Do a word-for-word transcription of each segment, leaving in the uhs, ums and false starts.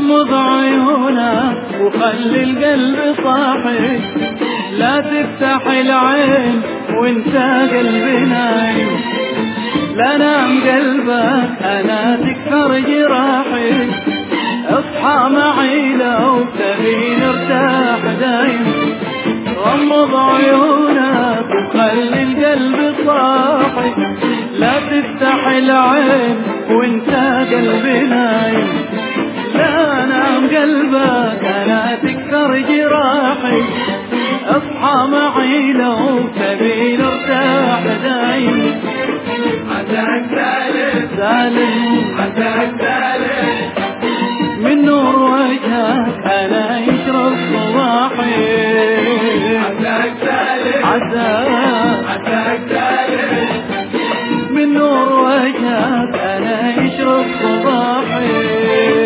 غمض عيونك وخلي القلب صاحي، لا تفتح العين وانت قلبي نايم، لا نام قلبك انا تكثر جراحي، اصحى معي لو تبي نرتاح دايم. غمض عيونك وخلي القلب صاحي، لا تفتح العين وانت قلبي نايم، لا نام قلبك انا تكثر جراحي، اصحى معي لو تبي نرتاح دايم. عساك سالم سالم عساك سالم من نور وجهك انا يشرق صباحي، عساك سالم عساك عساك سالم من نور وجهك انا يشرق صباحي.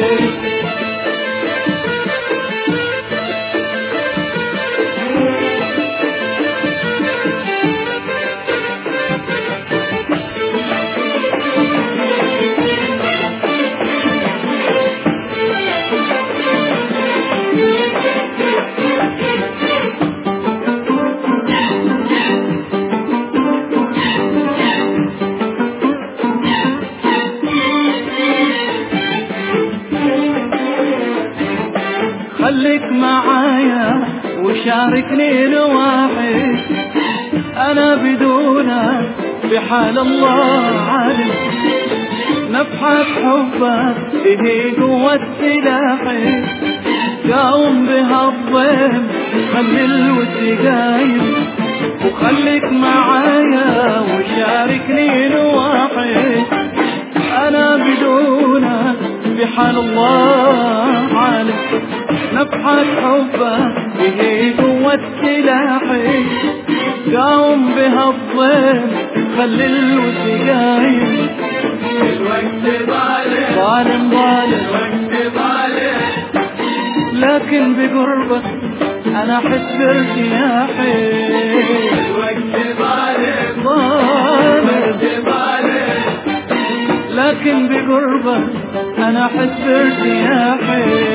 خليك معايا وشاركني نواحي، انا بدونك بحال الله عالم، نفحة حبك هي قوة سلاحي، قاوم بها الضيم خلي الود قايم، وخليك معايا وشاركني نواحي، انا بدونك بحال الله عالم، نفحة حبك هي قوة سلاحي، قاوم بها الضيم خلي الود قايم. الوقت ظالم ظالم ظالم الوقت ظالم لكن بقربك انا احس بارتياحي، الوقت ظالم ظالم الوقت ظالم لكن بقربك انا احس بارتياحي.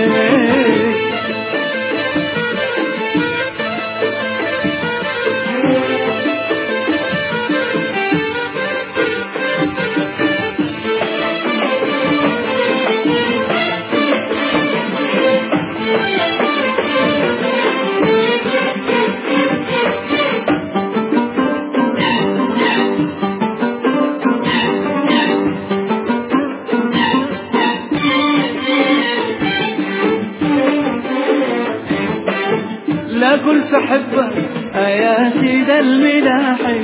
لا قلت احبك يا سيد الملاحي،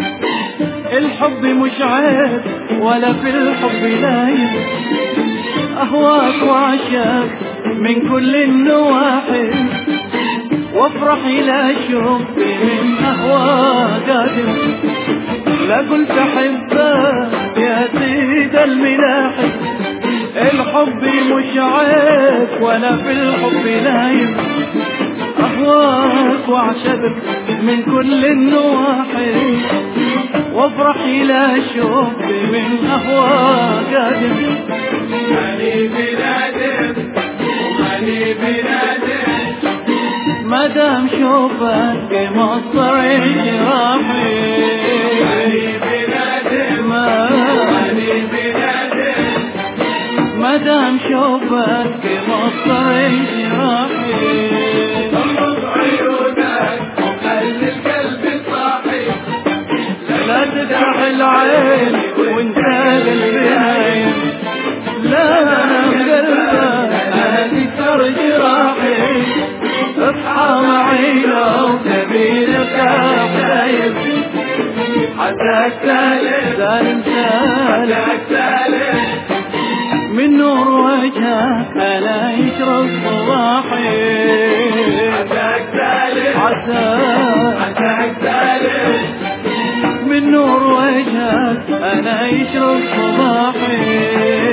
الحب مش عيب ولا في الحب لايم، اهواك وعشاك من كل النواحي، وافرح الى شوقي من اهواك قادم. لا قلت احبك يا سيد الملاحي، الحب مش عيب ولا في الحب لايم، أهواك وعشقك من كل النواحي، وافرح إلى شوقي من أهواك قادم. مالي بلادم مالي بلادم ما دام شوفك مصر جراحي، مالي بلادم مالي بلادم ما دام شوفك مصر جراحي. غمض عيونك وخلي القلب صاحي، لا تفتح العين وانت قلبي نايم، لا نام قلبك انا تكسر جراحي، اصحى معي لو تبي نرتاح دايم. عساك سالم سالم سالم عساك سالم من نور وجهك انا يشرق صباحي، عساك سالم عساك عساك سالم من نور وجهك انا يشرق صباحي.